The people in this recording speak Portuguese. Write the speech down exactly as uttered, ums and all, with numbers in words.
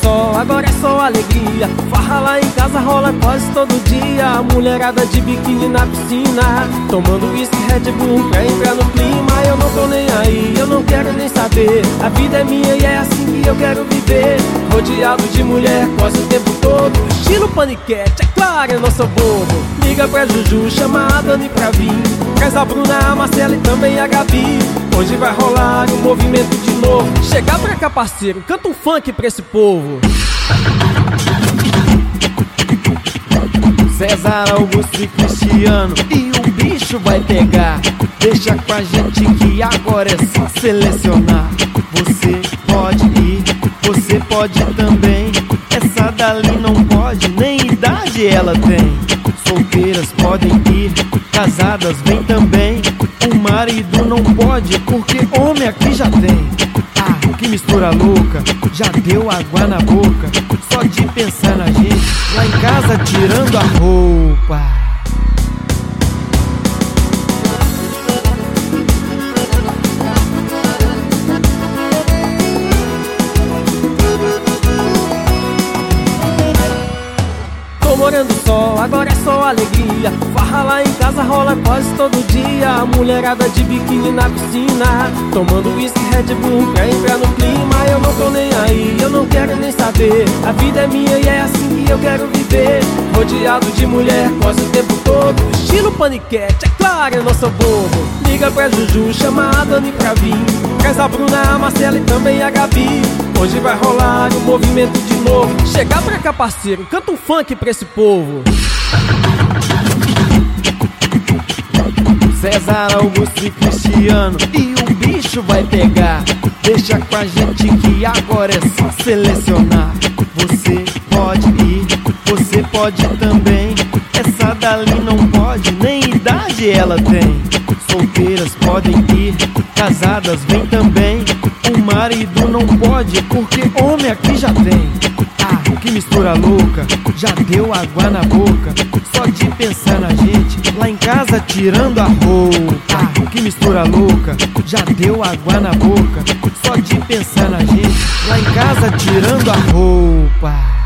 só, agora é só alegria. Farra lá em casa rola quase todo dia. A mulherada de biquíni na piscina, tomando whisky, Red Bull pra entrar no clima. Eu não tô nem aí, eu não quero nem saber. A vida é minha e é assim que eu quero viver. Rodeado de mulher quase o tempo todo. Estilo paniquete, é claro, eu não sou bobo. Liga pra Juju, chama a Dani pra vir. Traz a Bruna, a Marcela e também a Gabi. Hoje vai rolar um movimento de novo. Chega pra cá, parceiro, canta um funk pra esse povo. César, Augusto e Cristiano, e o bicho vai pegar. Deixa com a gente que agora é só selecionar. Você pode ir, você pode também. Essa dali não pode, nem idade ela tem. Solteiras podem ir, casadas vem também. O marido não pode, porque homem aqui já tem. Ah, que mistura louca, já deu água na boca. Só de pensar na gente, lá em casa tirando a roupa. Morando só, agora é só alegria. Farra lá em casa rola quase todo dia. A mulherada de biquíni na piscina, tomando whisky, Red Bull pra entrar no clima. Eu não tô nem aí, eu não quero nem saber. A vida é minha e é assim que eu quero viver. Rodeado de mulher quase o tempo todo. Estilo paniquete, é claro, eu não sou bobo. Liga pra Juju, chama a Dani pra vir. Traz a Bruna, a Marcela e também a Gabi. Hoje vai rolar um movimento de novo. Chega pra cá, parceiro, canta um funk pra esse povo. César, Augusto e Cristiano, e o bicho vai pegar. Deixa com a gente que agora é só selecionar. Você pode ir, você pode também. Essa dali não pode, nem idade ela tem. Solteiras podem ir, casadas vem também. O marido não pode, porque homem aqui já tem. Ah, que mistura louca, já deu água na boca. Só de pensar na gente, lá em casa tirando a roupa. Ah, que mistura louca, já deu água na boca. Só de pensar na gente, lá em casa tirando a roupa.